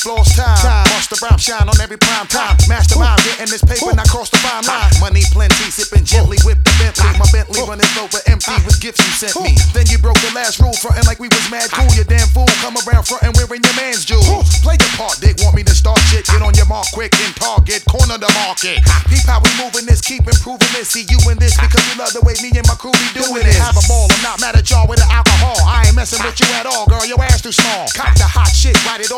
floors time. Bust the rhyme, shine on every prime time. Mastermind, getting this paper, and I cross the fine line. Money plenty, sipping gently with the Bentley. My Bentley running over empty with gifts you sent me. Then you broke the last rule, frontin' like we was mad cool. You damn fool, come around frontin' wearing your man's jewels. Play your part, dick, want me to start shit. Get on your mark quick and target, corner the market. Peep how we moving this, keep improving this. See you in this because you love the way me and my crew be doing it. Have a ball, I'm not mad at y'all with the alcohol. I ain't messing with you at all, girl, your ass too small. Cop the hot shit, write it